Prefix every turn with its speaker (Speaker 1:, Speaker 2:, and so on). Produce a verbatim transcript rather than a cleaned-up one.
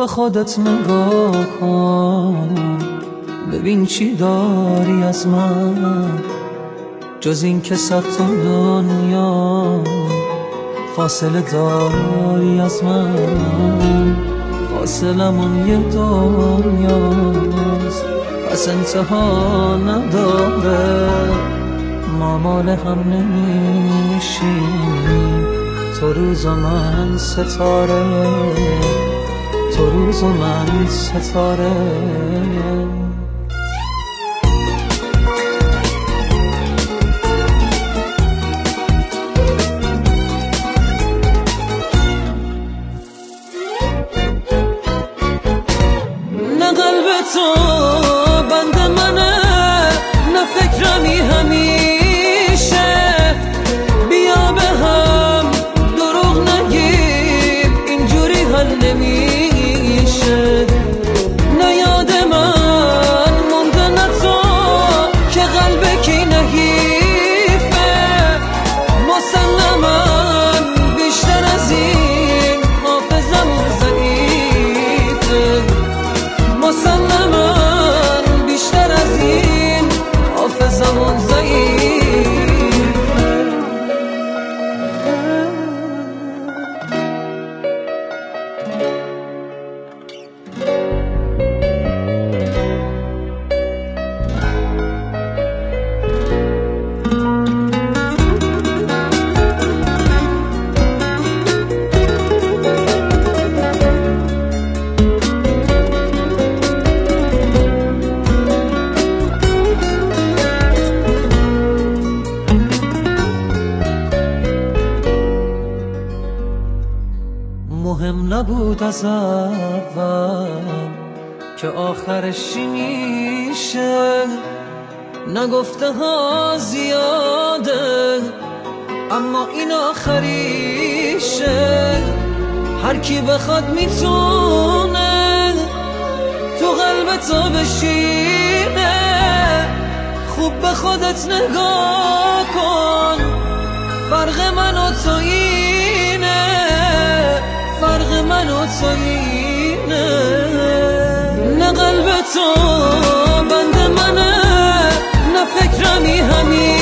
Speaker 1: به خودت نگاه کن، ببین چی داری از من جز این که صد تا دنیا فاصله داری از من. فاصلمون یه دنیاست پس انتها نداره، ما مال هم نمیشیم. تو روز و من ستاره، تو روز و من ستاره. نه قلب تو بند منه، نه فکرمی همیشه. بیا به هم دروغ نگیم، اینجوری حل نمیشه. نه یاد من مونده نه تو که قلب کی نحیفه. مسلماً بیشتر از این حافظمون ضعیفه. مسلماً بیشتر از این حافظمون ضعیفه. مهم نبود از اول که آخرش میشه. نگفته ها زیاده اما این آخریشه. هر کی بخواد میتونه تو قلب تو بشینه. خوب به خودت نگاه کن، فرق من و تو اینه. فرق من و تو اینه. نه قلب تو بند منه، نه فکرمی همین.